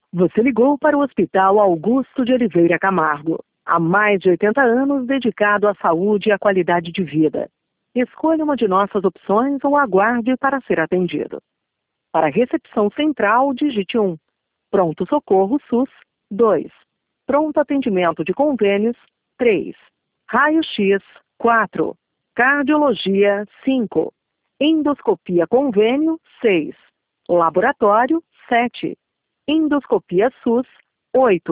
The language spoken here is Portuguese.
Você ligou para o Hospital Augusto de Oliveira Camargo. Há mais de 80 anos dedicado à saúde e à qualidade de vida. Escolha uma de nossas opções ou aguarde para ser atendido. Para a recepção central, digite 1. Pronto Socorro SUS, 2. Pronto Atendimento de Convênios, 3. Raio-X, 4. Cardiologia, 5. Endoscopia Convênio, 6. Laboratório, 7. Endoscopia SUS, 8.